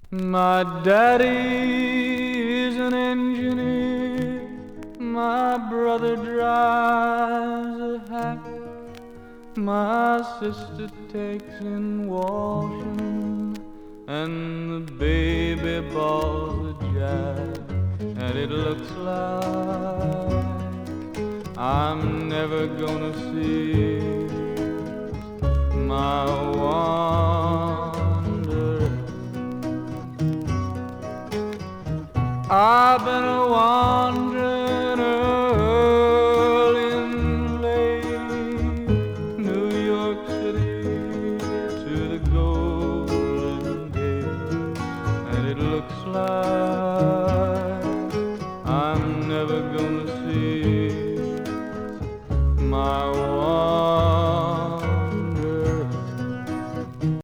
My daddy is an engineer, my brother drives a hack, my sister takes in washing, and the baby ball's a jack, and it looks like I'm never gonna see my